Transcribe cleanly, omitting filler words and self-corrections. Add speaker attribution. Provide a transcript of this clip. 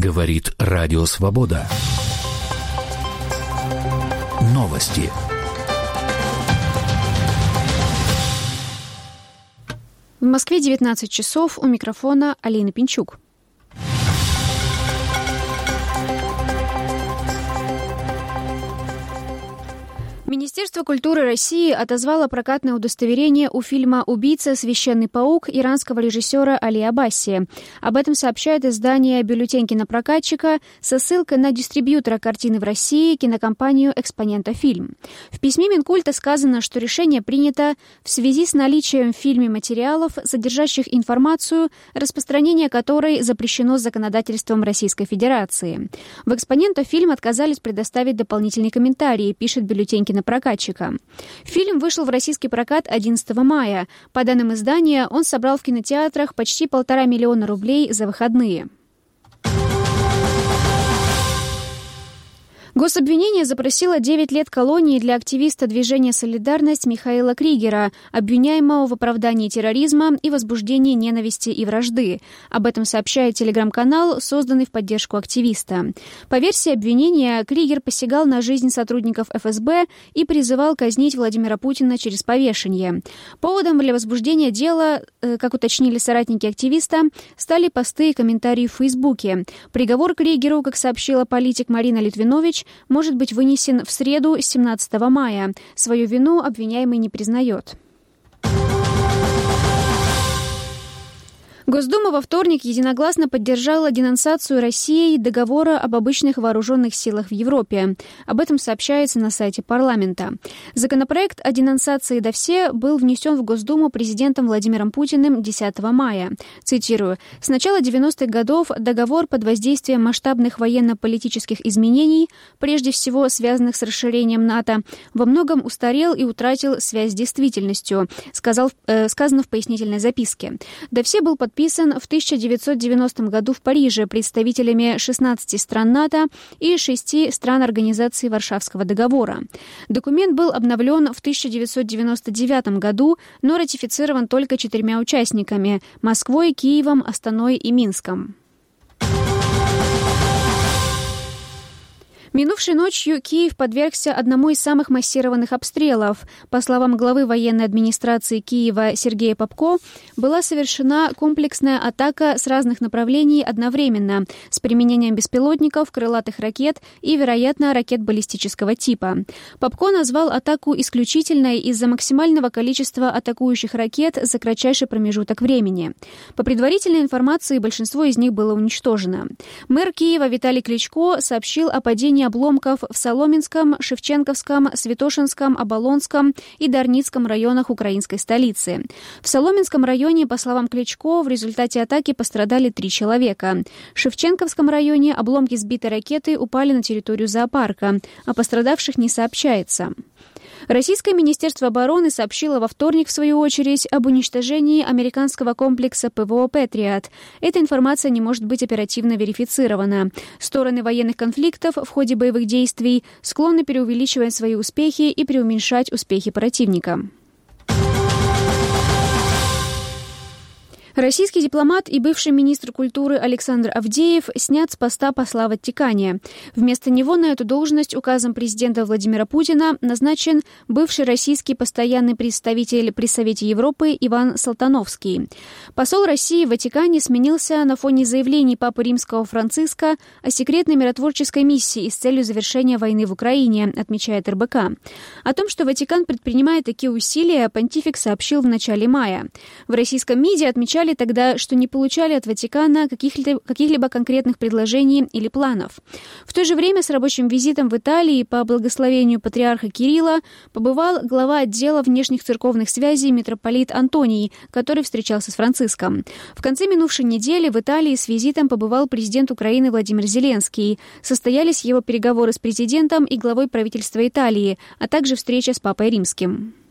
Speaker 1: Говорит Радио Свобода. Новости.
Speaker 2: В Москве 19 часов. У микрофона Алина Пинчук. Министерство культуры России отозвало прокатное удостоверение у фильма «Убийца. Священный паук» иранского режиссера Али Аббаси. Об этом сообщает издание «Бюллетень кинопрокатчика» со ссылкой на дистрибьютора картины в России, кинокомпанию «Экспонента Фильм». В письме Минкульта сказано, что решение принято в связи с наличием в фильме материалов, содержащих информацию, распространение которой запрещено законодательством Российской Федерации. В «Экспонента Фильм» отказались предоставить дополнительные комментарии, пишет «Бюллетень кинопрокатчика». Фильм вышел в российский прокат 11 мая. По данным издания, он собрал в кинотеатрах почти 1,5 миллиона рублей за выходные. Гособвинение запросило 9 лет колонии для активиста движения «Солидарность» Михаила Кригера, обвиняемого в оправдании терроризма и возбуждении ненависти и вражды. Об этом сообщает телеграм-канал, созданный в поддержку активиста. По версии обвинения, Кригер посягал на жизнь сотрудников ФСБ и призывал казнить Владимира Путина через повешение. Поводом для возбуждения дела, как уточнили соратники активиста, стали посты и комментарии в Фейсбуке. Приговор Кригеру, как сообщила политик Марина Литвинович, может быть вынесен в среду, 17 мая. Свою вину обвиняемый не признает. Госдума во вторник единогласно поддержала денонсацию Россией договора об обычных вооруженных силах в Европе. Об этом сообщается на сайте парламента. Законопроект о денонсации ДОВСЕ был внесен в Госдуму президентом Владимиром Путиным 10 мая. Цитирую. «С начала 90-х годов договор под воздействием масштабных военно-политических изменений, прежде всего связанных с расширением НАТО, во многом устарел и утратил связь с действительностью», сказано в пояснительной записке. ДОВСЕ был подписан в 1990 году в Париже представителями 16 стран НАТО и 6 стран Организации Варшавского договора. Документ был обновлен в 1999 году, но ратифицирован только 4 участниками – Москвой, Киевом, Астаной и Минском. Минувшей ночью Киев подвергся одному из самых массированных обстрелов. По словам главы военной администрации Киева Сергея Попко, была совершена комплексная атака с разных направлений одновременно, с применением беспилотников, крылатых ракет и, вероятно, ракет баллистического типа. Попко назвал атаку исключительной из-за максимального количества атакующих ракет за кратчайший промежуток времени. По предварительной информации, большинство из них было уничтожено. Мэр Киева Виталий Кличко сообщил о падении обломков в Соломенском, Шевченковском, Святошинском, Оболонском и Дарницком районах украинской столицы. В Соломенском районе, по словам Кличко, в результате атаки пострадали 3 человека. В Шевченковском районе обломки сбитой ракеты упали на территорию зоопарка. О пострадавших не сообщается. Российское Министерство обороны сообщило во вторник, в свою очередь, об уничтожении американского комплекса ПВО «Патриот». Эта информация не может быть оперативно верифицирована. Стороны военных конфликтов в ходе боевых действий склонны преувеличивать свои успехи и преуменьшать успехи противника. Российский дипломат и бывший министр культуры Александр Авдеев снят с поста посла в Ватикане. Вместо него на эту должность указом президента Владимира Путина назначен бывший российский постоянный представитель при Совете Европы Иван Салтановский. Посол России в Ватикане сменился на фоне заявлений Папы Римского Франциска о секретной миротворческой миссии с целью завершения войны в Украине, отмечает РБК. О том, что Ватикан предпринимает такие усилия, понтифик сообщил в начале мая. В российском МИДе отмечали тогда, что не получали от Ватикана каких-либо конкретных предложений или планов. В то же время с рабочим визитом в Италии по благословению патриарха Кирилла побывал глава отдела внешних церковных связей митрополит Антоний, который встречался с Франциском. В конце минувшей недели в Италии с визитом побывал президент Украины Владимир Зеленский. Состоялись его переговоры с президентом и главой правительства Италии, а также встреча с Папой Римским.